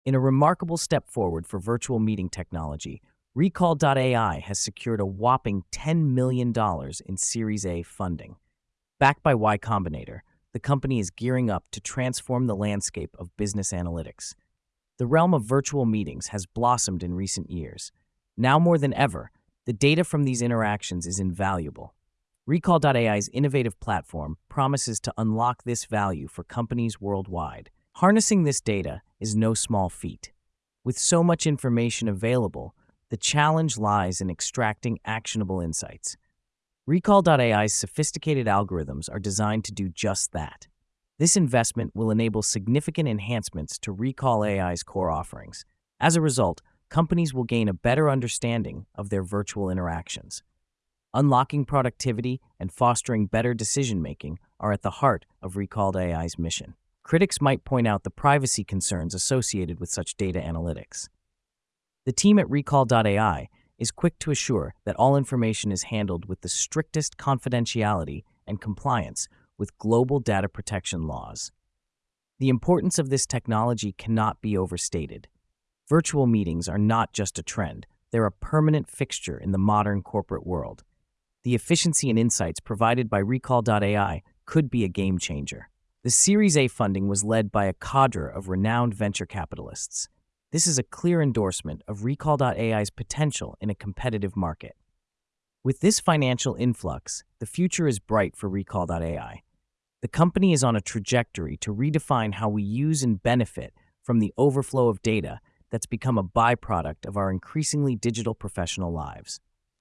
In a remarkable step forward for virtual meeting technology, Recall.ai has secured a whopping $10 million in Series A funding. Backed by Y Combinator, the company is gearing up to transform the landscape of business analytics. The realm of virtual meetings has blossomed in recent years. Now more than ever, the data from these interactions is invaluable. Recall.ai's innovative platform promises to unlock this value for companies worldwide. Harnessing this data is no small feat. With so much information available, the challenge lies in extracting actionable insights. Recall.ai's sophisticated algorithms are designed to do just that. This investment will enable significant enhancements to Recall AI's core offerings. As a result, companies will gain a better understanding of their virtual interactions. Unlocking productivity and fostering better decision-making are at the heart of Recall.ai's mission. Critics might point out the privacy concerns associated with such data analytics. The team at Recall.ai is quick to assure that all information is handled with the strictest confidentiality and compliance with global data protection laws. The importance of this technology cannot be overstated. Virtual meetings are not just a trend, they're a permanent fixture in the modern corporate world. The efficiency and insights provided by Recall.ai could be a game changer. The Series A funding was led by a cadre of renowned venture capitalists. This is a clear endorsement of Recall.ai's potential in a competitive market. With this financial influx, the future is bright for Recall.ai. The company is on a trajectory to redefine how we use and benefit from the overflow of data that's become a byproduct of our increasingly digital professional lives.